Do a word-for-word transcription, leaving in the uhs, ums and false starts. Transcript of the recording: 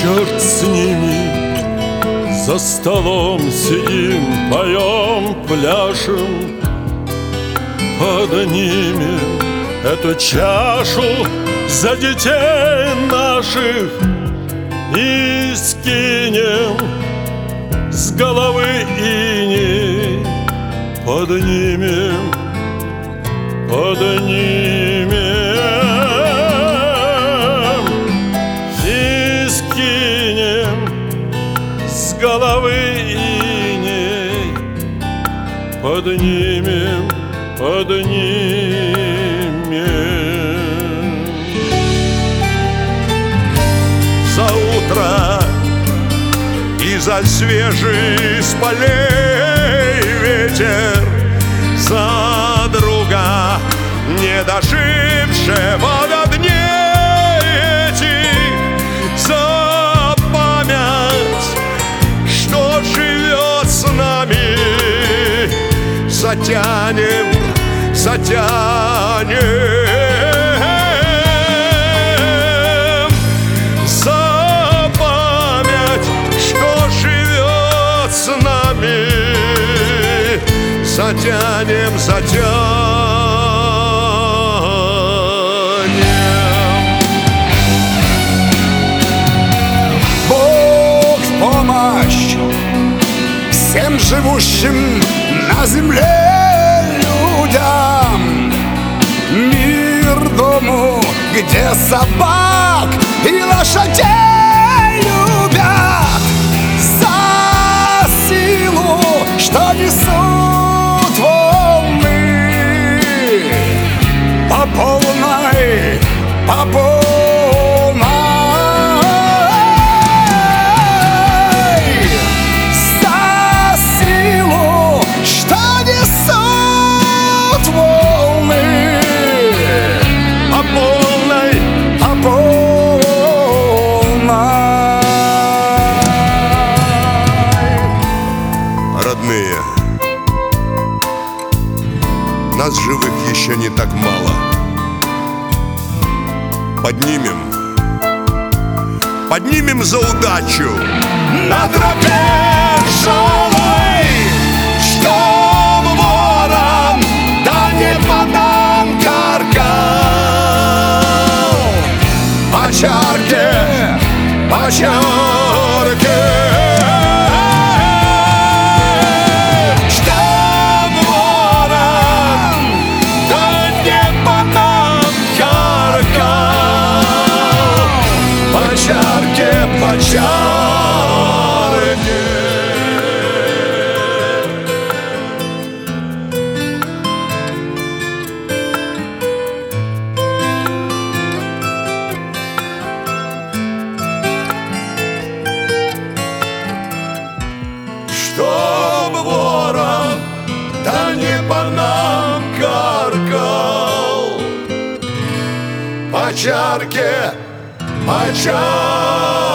черт с ними, за столом сидим, поем, пляшем, поднимем эту чашу за детей наших и скинем с головы иней, поднимем, поднимем и скинем с головы иней, поднимем, поднимем. За утро и за свежий с полей ветер, за друга, не дожившего до дней этих, за память, что живет с нами, затянем, затянем, за память, что живет с нами, затянем, затянем. Бог в помощь всем живущим на земле людям, мир дому, где собак и лошадей любят, за силу, что несут волны, по полной, по полной, за силу, что несут волны, По полной, по полной. Родные, нас живых еще не так мало. Поднимем, поднимем за удачу На тропе тяжелой, что ворон, да не по нам каркал. По чарке, по чарке, что ворон, да не по нам каркал. По чарке, по чарке. Чтоб ворон, да не по нам каркал. По чарке, по чарке.